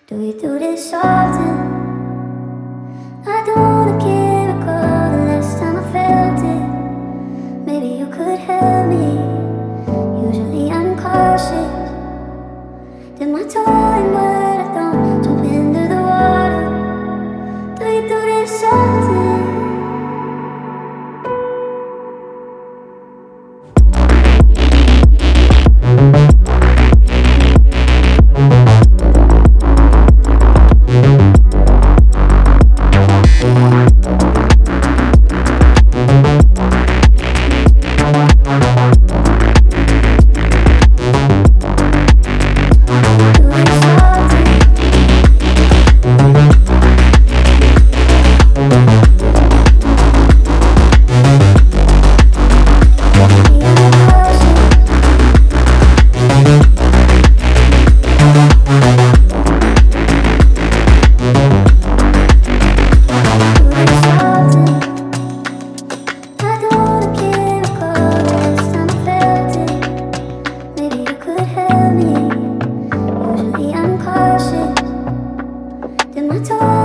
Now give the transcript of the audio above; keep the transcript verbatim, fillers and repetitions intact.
Do you do this often? I don't wanna care, recall the last time I felt it. Maybe you could help me. Usually I'm cautious. Did my time, but I don't jump into the water. Do you do this often? My